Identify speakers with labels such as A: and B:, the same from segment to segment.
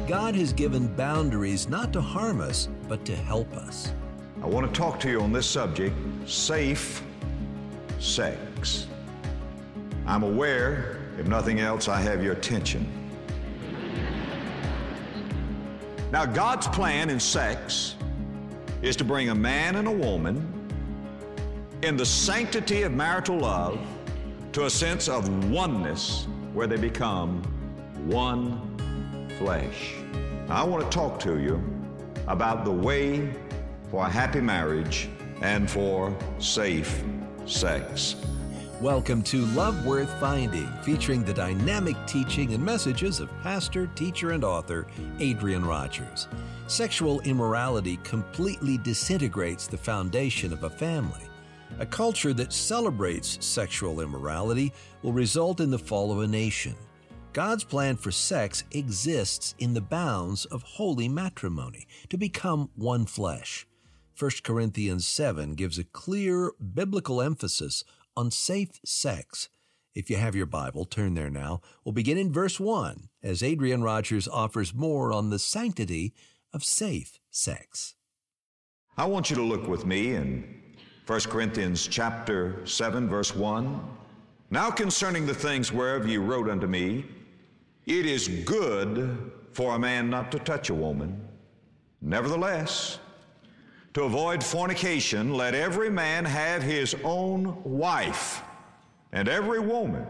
A: God has given boundaries not to harm us, but to help us.
B: I want to talk to you on this subject, safe sex. I'm aware, if nothing else, I have your attention. Now, God's plan in sex is to bring a man and a woman in the sanctity of marital love to a sense of oneness where they become one flesh. Now, I want to talk to you about the way for a happy marriage and for safe sex.
A: Welcome to Love Worth Finding, featuring the dynamic teaching and messages of pastor, teacher, and author Adrian Rogers. Sexual immorality completely disintegrates the foundation of a family. A culture that celebrates sexual immorality will result in the fall of a nation. God's plan for sex exists in the bounds of holy matrimony, to become one flesh. 1 Corinthians 7 gives a clear biblical emphasis on safe sex. If you have your Bible, turn there now. We'll begin in verse 1 as Adrian Rogers offers more on the sanctity of safe sex.
B: I want you to look with me in 1 Corinthians chapter 7, verse 1. Now concerning the things whereof you wrote unto me, it is good for a man not to touch a woman. Nevertheless, to avoid fornication, let every man have his own wife, and every woman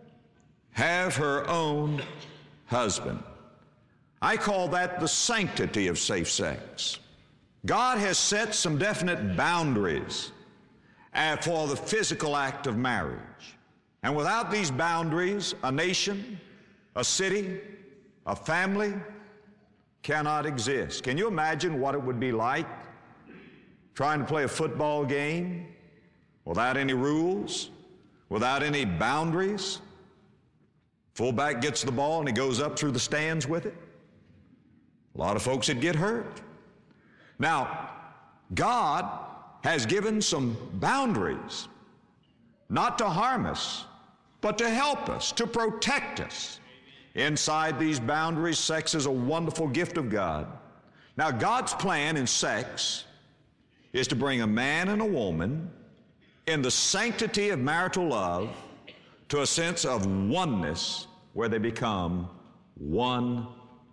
B: have her own husband. I call that the sanctity of safe sex. God has set some definite boundaries for the physical act of marriage. And without these boundaries, a nation, a city, a family cannot exist. Can you imagine what it would be like trying to play a football game without any rules, without any boundaries? Fullback gets the ball and he goes up through the stands with it. A lot of folks would get hurt. Now, God has given some boundaries, not to harm us, but to help us, to protect us. Inside these boundaries, sex is a wonderful gift of God. Now, God's plan in sex is to bring a man and a woman in the sanctity of marital love to a sense of oneness where they become one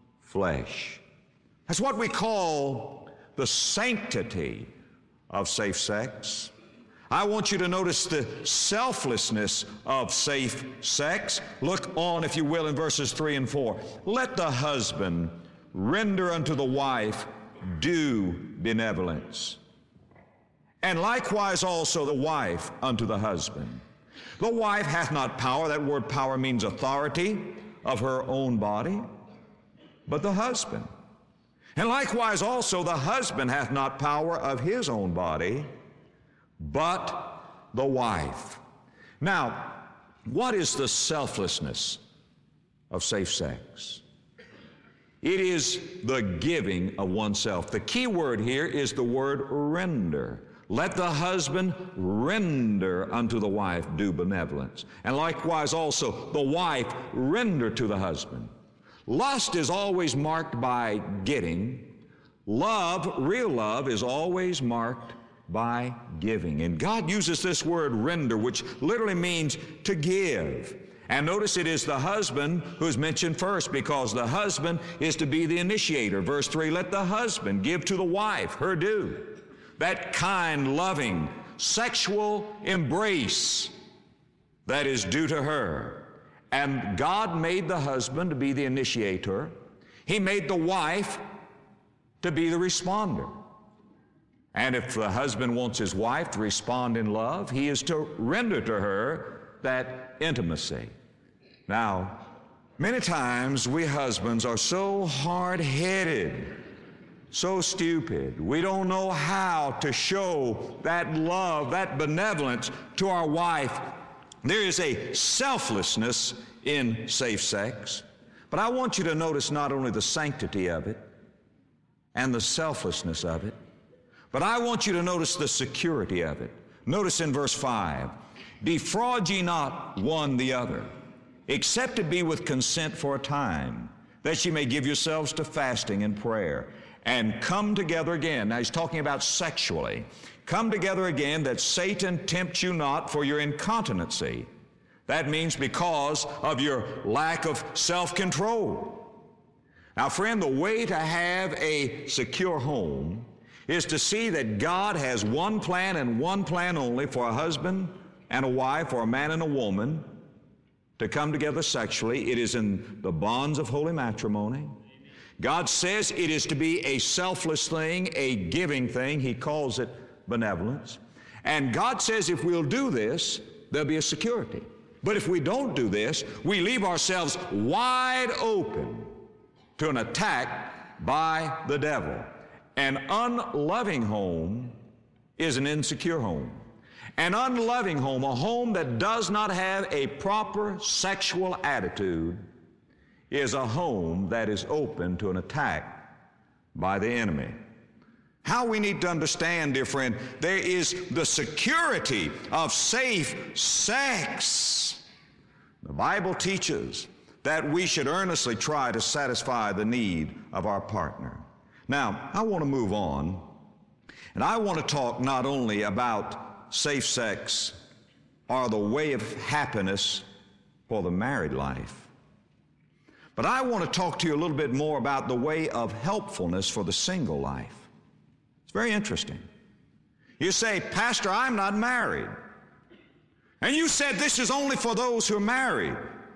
B: flesh. That's what we call the sanctity of safe sex. I want you to notice the selflessness of safe sex. Look on, if you will, in verses 3 and 4. Let the husband render unto the wife due benevolence, and likewise also the wife unto the husband. The wife hath not power, that word power means authority, of her own body, but the husband. And likewise also the husband hath not power of his own body, but the wife. Now, what is the selflessness of safe sex? It is the giving of oneself. The key word here is the word render. Let the husband render unto the wife due benevolence, and likewise also the wife render to the husband. Lust is always marked by getting. Love, real love, is always marked by giving. And God uses this word render, which literally means to give. And notice it is the husband who is mentioned first, because the husband is to be the initiator. Verse 3, let the husband give to the wife her due. That kind, loving, sexual embrace that is due to her. And God made the husband to be the initiator. He made the wife to be the responder. And if the husband wants his wife to respond in love, he is to render to her that intimacy. Now, many times we husbands are so hard-headed, so stupid. We don't know how to show that love, that benevolence to our wife. There is a selflessness in safe sex. But I want you to notice not only the sanctity of it and the selflessness of it, but I want you to notice the security of it. Notice in verse 5, defraud ye not one the other, except it be with consent for a time, that ye may give yourselves to fasting and prayer, and come together again. Now he's talking about sexually. Come together again, that Satan tempt you not for your incontinency. That means because of your lack of self-control. Now, friend, the way to have a secure home is to see that God has one plan and one plan only for a husband and a wife, or a man and a woman, to come together sexually. It is in the bonds of holy matrimony. God says it is to be a selfless thing, a giving thing. He calls it benevolence. And God says if we'll do this, there'll be a security. But if we don't do this, we leave ourselves wide open to an attack by the devil. An unloving home is an insecure home. An unloving home, a home that does not have a proper sexual attitude, is a home that is open to an attack by the enemy. How we need to understand, dear friend, there is the security of safe sex. The Bible teaches that we should earnestly try to satisfy the need of our partner. Now, I want to move on, and I want to talk not only about safe sex or the way of happiness for the married life, but I want to talk to you a little bit more about the way of helpfulness for the single life. It's very interesting. You say, Pastor, I'm not married. And you said this is only for those who are married.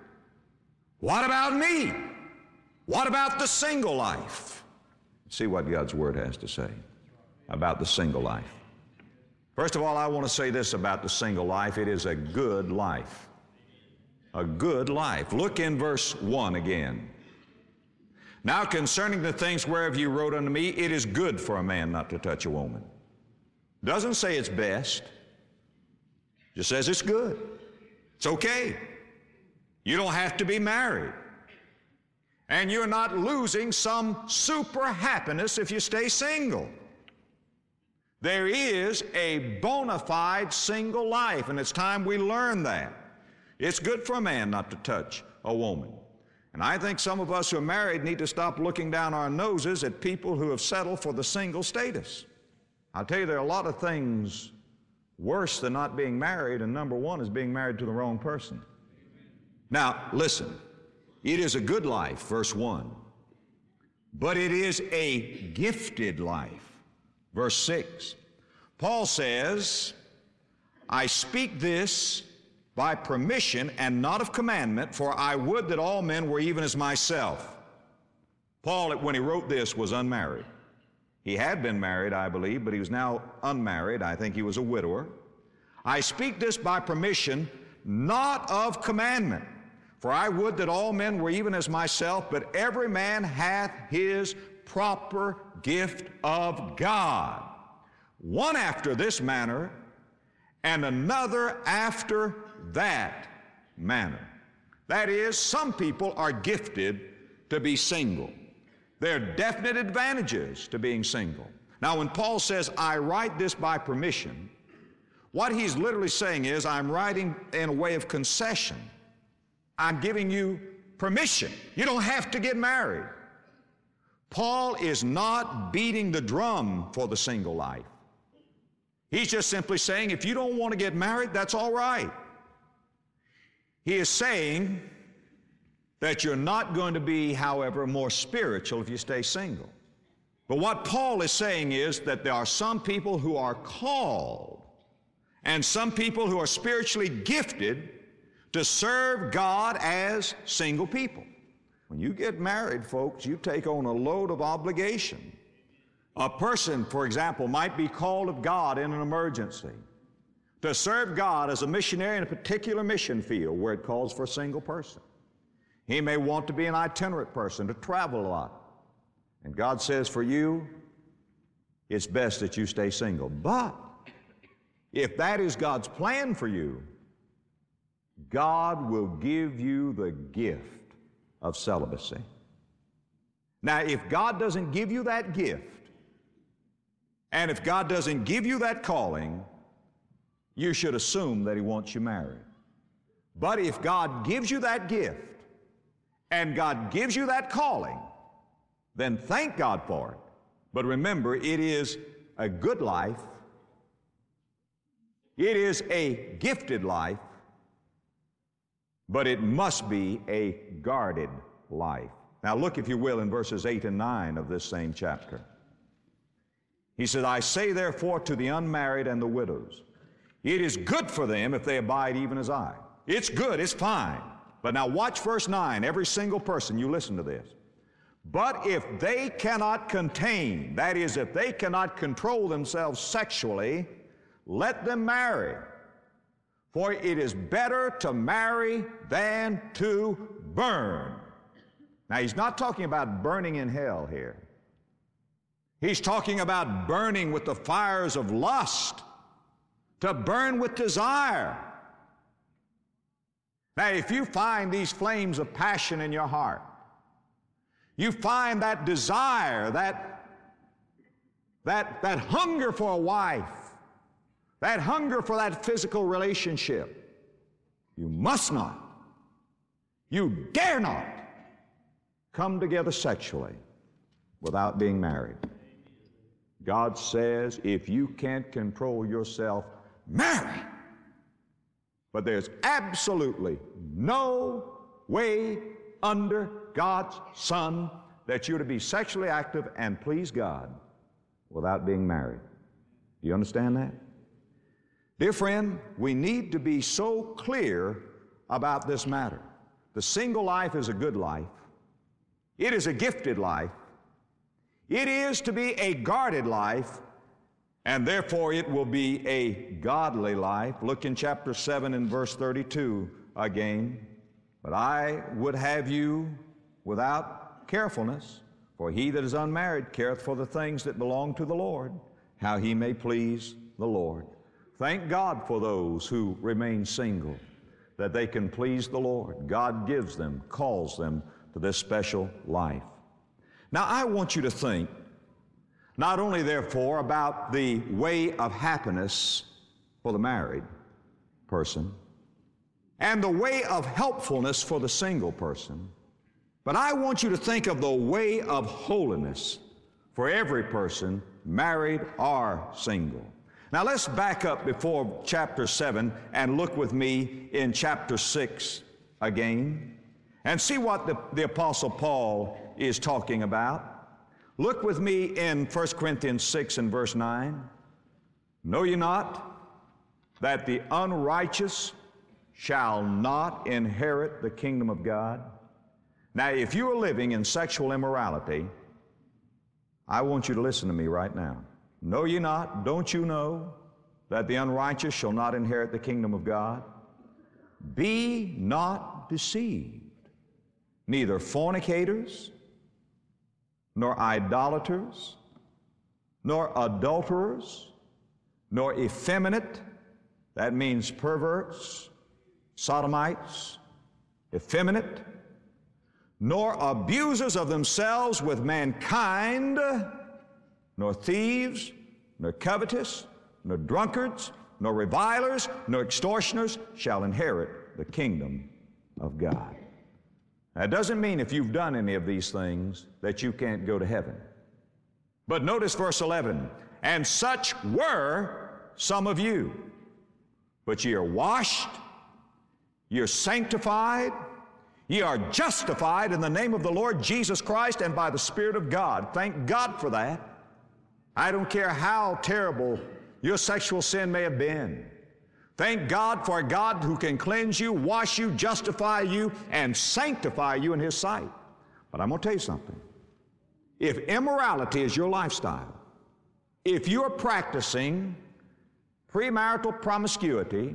B: What about me? What about the single life? See what God's Word has to say about the single life. First of all, I want to say this about the single life. It is a good life. A good life. Look in verse 1 again. Now concerning the things whereof you wrote unto me, it is good for a man not to touch a woman. Doesn't say it's best. Just says it's good. It's okay. You don't have to be married. And you're not losing some super happiness if you stay single. There is a bona fide single life, and it's time we learn that. It's good for a man not to touch a woman. And I think some of us who are married need to stop looking down our noses at people who have settled for the single status. I'll tell you, there are a lot of things worse than not being married, and number one is being married to the wrong person. Now, listen, it is a good life, verse 1, but it is a gifted life, verse 6. Paul says, I speak this by permission and not of commandment, for I would that all men were even as myself. Paul, when he wrote this, was unmarried. He had been married, I believe, but he was now unmarried. I think he was a widower. I speak this by permission, not of commandment, for I would that all men were even as myself, but every man hath his proper gift of God, one after this manner, and another after that manner. That is, some people are gifted to be single. There are definite advantages to being single. Now, when Paul says, I write this by permission, what he's literally saying is, I'm writing in a way of concession. I'm giving you permission. You don't have to get married. Paul is not beating the drum for the single life. He's just simply saying, if you don't want to get married, that's all right. He is saying that you're not going to be, however, more spiritual if you stay single. But what Paul is saying is that there are some people who are called and some people who are spiritually gifted to serve God as single people. When you get married, folks, you take on a load of obligation. A person, for example, might be called of God in an emergency to serve God as a missionary in a particular mission field where it calls for a single person. He may want to be an itinerant person, to travel a lot. And God says for you, it's best that you stay single. But if that is God's plan for you, God will give you the gift of celibacy. Now, if God doesn't give you that gift, and if God doesn't give you that calling, you should assume that He wants you married. But if God gives you that gift, and God gives you that calling, then thank God for it. But remember, it is a good life. It is a gifted life, but it must be a guarded life. Now look, if you will, in verses 8 and 9 of this same chapter. He said, I say therefore to the unmarried and the widows, it is good for them if they abide even as I. It's good, it's fine. But now watch verse 9, every single person, you listen to this. But if they cannot contain, that is, if they cannot control themselves sexually, let them marry. For it is better to marry than to burn. Now, he's not talking about burning in hell here. He's talking about burning with the fires of lust, to burn with desire. Now, if you find these flames of passion in your heart, you find that desire, that hunger for a wife, that hunger for that physical relationship, you must not, you dare not come together sexually without being married. God says, if you can't control yourself, marry. But there's absolutely no way under God's sun that you're to be sexually active and please God without being married. Do you understand that? Dear friend, we need to be so clear about this matter. The single life is a good life. It is a gifted life. It is to be a guarded life, and therefore it will be a godly life. Look in chapter 7 and verse 32 again. But I would have you without carefulness, for he that is unmarried careth for the things that belong to the Lord, how he may please the Lord. Thank God for those who remain single, that they can please the Lord. God gives them, calls them to this special life. Now, I want you to think not only, therefore, about the way of happiness for the married person and the way of helpfulness for the single person, but I want you to think of the way of holiness for every person, married or single. Now, let's back up before chapter 7 and look with me in chapter 6 again and see what the Apostle Paul is talking about. Look with me in 1 Corinthians 6 and verse 9. Know ye not that the unrighteous shall not inherit the kingdom of God? Now, if you are living in sexual immorality, I want you to listen to me right now. Know ye not, don't you know, that the unrighteous shall not inherit the kingdom of God? Be not deceived, neither fornicators, nor idolaters, nor adulterers, nor effeminate, that means perverts, sodomites, effeminate, nor abusers of themselves with mankind, nor thieves, nor covetous, nor drunkards, nor revilers, nor extortioners shall inherit the kingdom of God. That doesn't mean if you've done any of these things that you can't go to heaven. But notice verse 11, and such were some of you, but ye are washed, ye are sanctified, ye are justified in the name of the Lord Jesus Christ and by the Spirit of God. Thank God for that. I don't care how terrible your sexual sin may have been. Thank God for a God who can cleanse you, wash you, justify you, and sanctify you in His sight. But I'm going to tell you something. If immorality is your lifestyle, if you're practicing premarital promiscuity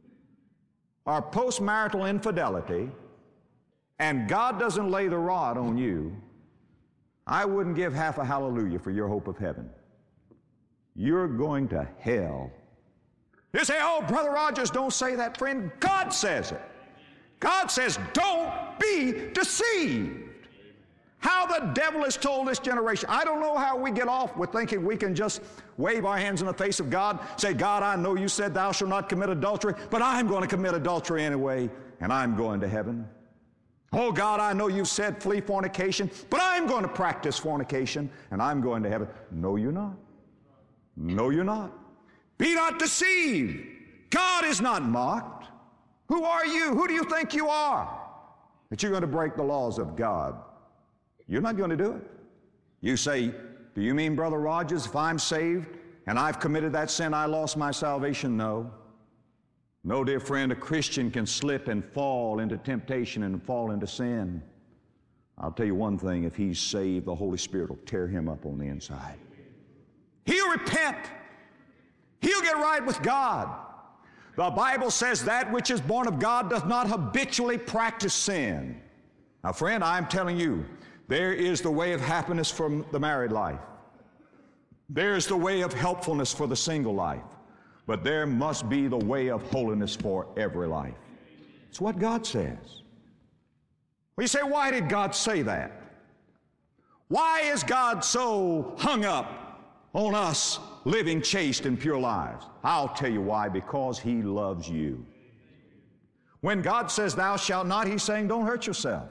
B: or postmarital infidelity, and God doesn't lay the rod on you, I wouldn't give half a hallelujah for your hope of heaven. You're going to hell. You say, oh, Brother Rogers, don't say that, friend. God says it. God says, don't be deceived. How the devil has told this generation. I don't know how we get off with thinking we can just wave our hands in the face of God, say, God, I know you said thou shalt not commit adultery, but I'm going to commit adultery anyway, and I'm going to heaven. Oh, God, I know you've said flee fornication, but I'm going to practice fornication, and I'm going to heaven. No, you're not. No, you're not. Be not deceived. God is not mocked. Who are you? Who do you think you are that you're going to break the laws of God? You're not going to do it. You say, do you mean, Brother Rogers, if I'm saved and I've committed that sin, I lost my salvation? No. No, dear friend, a Christian can slip and fall into temptation and fall into sin. I'll tell you one thing, if he's saved, the Holy Spirit will tear him up on the inside. He'll repent. He'll get right with God. The Bible says that which is born of God does not habitually practice sin. Now, friend, I'm telling you, there is the way of happiness for the married life. There's the way of helpfulness for the single life. But there must be the way of holiness for every life. It's what God says. Well, you say, why did God say that? Why is God so hung up on us living chaste and pure lives? I'll tell you why, because He loves you. When God says, thou shalt not, He's saying, don't hurt yourself.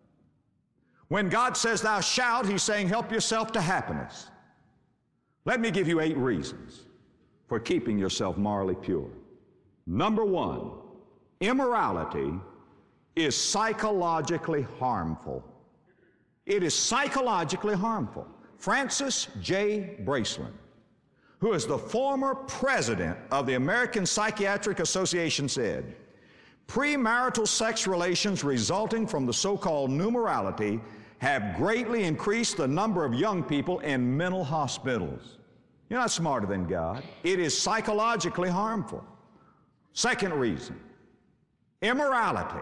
B: When God says, thou shalt, He's saying, help yourself to happiness. Let me give you 8 reasons for keeping yourself morally pure. Number 1, immorality is psychologically harmful. It is psychologically harmful. Francis J. Braceland, who is the former president of the American Psychiatric Association, said, premarital sex relations resulting from the so-called new morality have greatly increased the number of young people in mental hospitals. You're not smarter than God. It is psychologically harmful. Second reason, immorality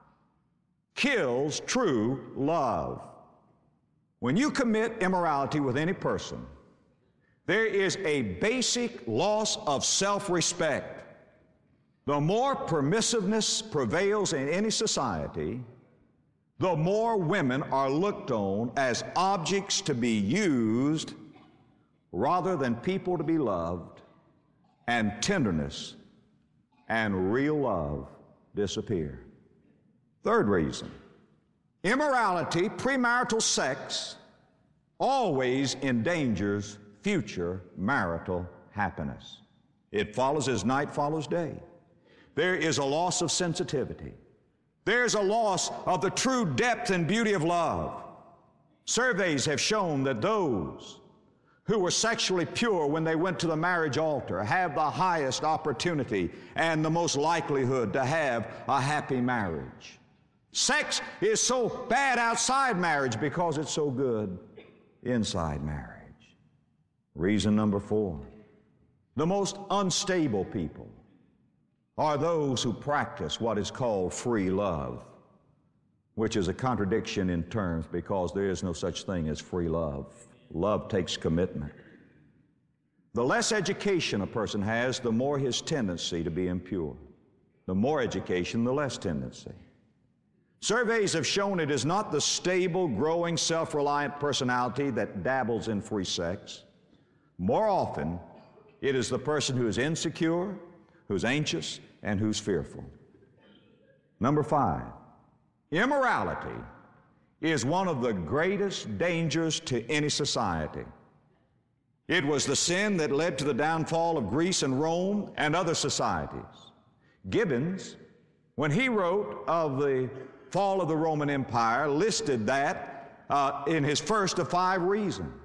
B: kills true love. When you commit immorality with any person, there is a basic loss of self-respect. The more permissiveness prevails in any society, the more women are looked on as objects to be used rather than people to be loved, and tenderness and real love disappear. Third reason, immorality, premarital sex, always endangers future marital happiness. It follows as night follows day. There is a loss of sensitivity. There's a loss of the true depth and beauty of love. Surveys have shown that those who were sexually pure when they went to the marriage altar have the highest opportunity and the most likelihood to have a happy marriage. Sex is so bad outside marriage because it's so good inside marriage. Reason number 4, the most unstable people are those who practice what is called free love, which is a contradiction in terms because there is no such thing as free love. Love takes commitment. The less education a person has, the more his tendency to be impure. The more education, the less tendency. Surveys have shown it is not the stable, growing, self-reliant personality that dabbles in free sex. More often, it is the person who is insecure, who's anxious, and who's fearful. Number 5, immorality is one of the greatest dangers to any society. It was the sin that led to the downfall of Greece and Rome and other societies. Gibbons, when he wrote of the fall of the Roman Empire, listed that in his first of 5 reasons.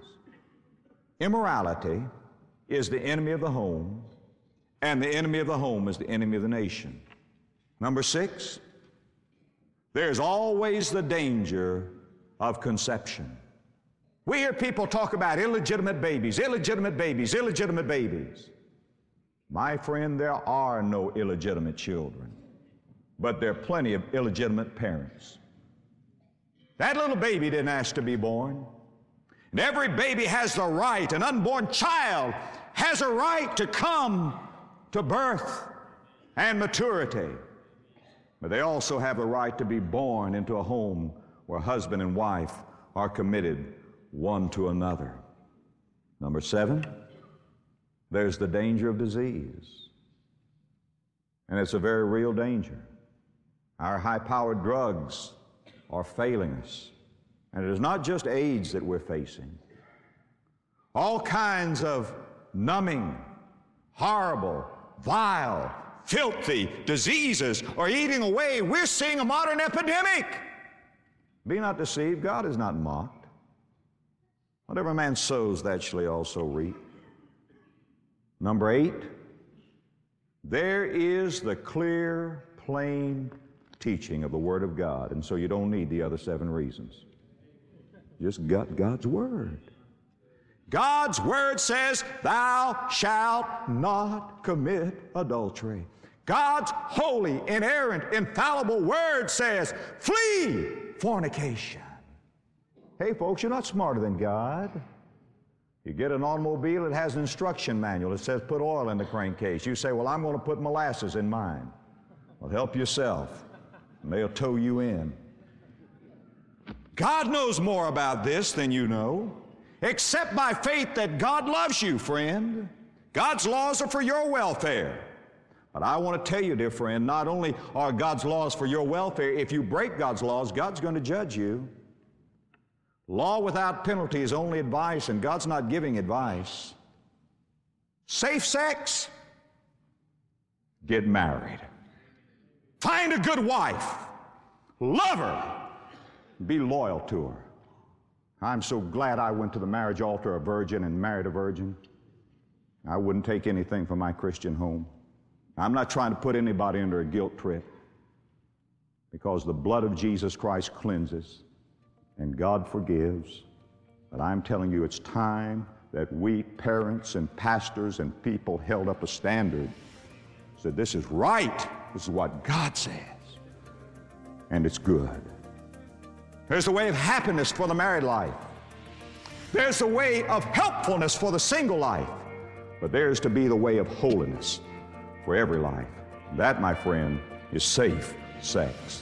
B: Immorality is the enemy of the home, and the enemy of the home is the enemy of the nation. Number 6, there's always the danger of conception. We hear people talk about illegitimate babies, illegitimate babies, illegitimate babies. My friend, there are no illegitimate children, but there are plenty of illegitimate parents. That little baby didn't ask to be born. And every baby has the right, an unborn child has a right to come to birth and maturity. But they also have the right to be born into a home where husband and wife are committed one to another. Number 7, there's the danger of disease. And it's a very real danger. Our high-powered drugs are failing us. And it is not just AIDS that we're facing. All kinds of numbing, horrible, vile, filthy diseases are eating away. We're seeing a modern epidemic. Be not deceived, God is not mocked. Whatever man sows, that shall he also reap. Number 8, there is the clear, plain teaching of the Word of God, and so you don't need the other 7 reasons. You just got God's Word. God's Word says, thou shalt not commit adultery. God's holy, inerrant, infallible Word says, flee fornication. Hey, folks, you're not smarter than God. You get an automobile, it has an instruction manual. It says put oil in the crankcase. You say, well, I'm going to put molasses in mine. Well, help yourself, and they'll tow you in. God knows more about this than you know. Accept by faith that God loves you, friend. God's laws are for your welfare. But I want to tell you, dear friend, not only are God's laws for your welfare, if you break God's laws, God's going to judge you. Law without penalty is only advice, and God's not giving advice. Safe sex? Get married. Find a good wife. Love her. Be loyal to her. I'm so glad I went to the marriage altar a virgin and married a virgin. I wouldn't take anything from my Christian home. I'm not trying to put anybody under a guilt trip, because the blood of Jesus Christ cleanses and God forgives. But I'm telling you, it's time that we parents and pastors and people held up a standard, said this is right, this is what God says, and it's good. There's the way of happiness for the married life. There's the way of helpfulness for the single life. But there's to be the way of holiness for every life. That, my friend, is safe sex.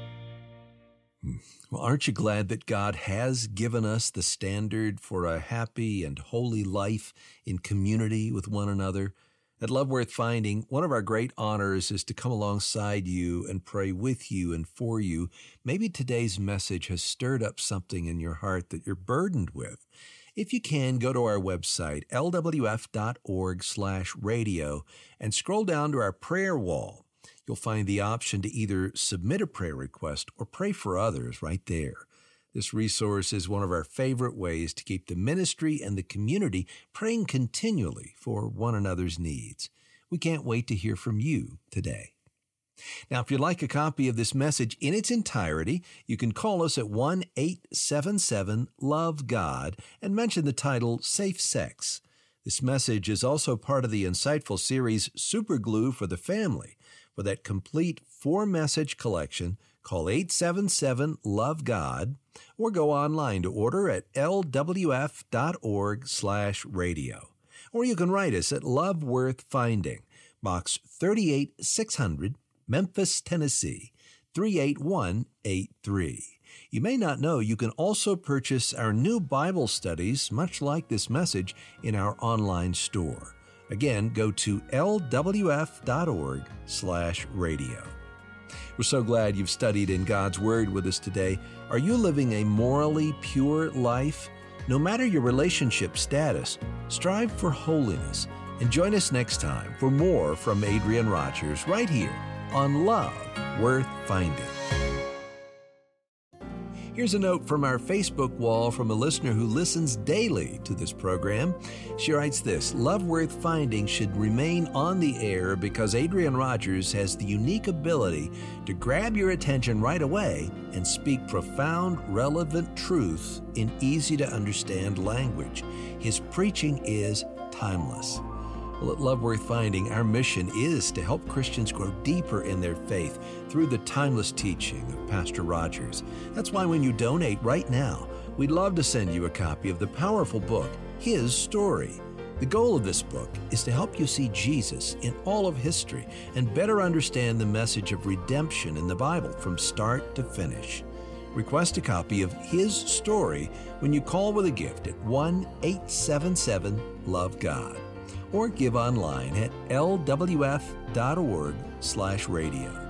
A: Well, aren't you glad that God has given us the standard for a happy and holy life in community with one another? At Love Worth Finding, one of our great honors is to come alongside you and pray with you and for you. Maybe today's message has stirred up something in your heart that you're burdened with. If you can, go to our website, lwf.org/radio, and scroll down to our prayer wall. You'll find the option to either submit a prayer request or pray for others right there. This resource is one of our favorite ways to keep the ministry and the community praying continually for one another's needs. We can't wait to hear from you today. Now, if you'd like a copy of this message in its entirety, you can call us at 1-877-LOVE-GOD and mention the title Safe Sex. This message is also part of the insightful series Superglue for the Family. For that complete 4-message collection, call 877-LOVE-GOD or go online to order at lwf.org/radio. Or you can write us at Love Worth Finding, Box 38600, Memphis, Tennessee, 38183. You may not know you can also purchase our new Bible studies, much like this message, in our online store. Again, go to lwf.org/radio. We're so glad you've studied in God's Word with us today. Are you living a morally pure life? No matter your relationship status, strive for holiness. And join us next time for more from Adrian Rogers right here on Love Worth Finding. Here's a note from our Facebook wall from a listener who listens daily to this program. She writes this: Love Worth Finding should remain on the air because Adrian Rogers has the unique ability to grab your attention right away and speak profound, relevant truth in easy-to-understand language. His preaching is timeless. Well, at Love Worth Finding, our mission is to help Christians grow deeper in their faith through the timeless teaching of Pastor Rogers. That's why when you donate right now, we'd love to send you a copy of the powerful book, His Story. The goal of this book is to help you see Jesus in all of history and better understand the message of redemption in the Bible from start to finish. Request a copy of His Story when you call with a gift at 1-877-LOVE-GOD. Or give online at lwf.org/radio.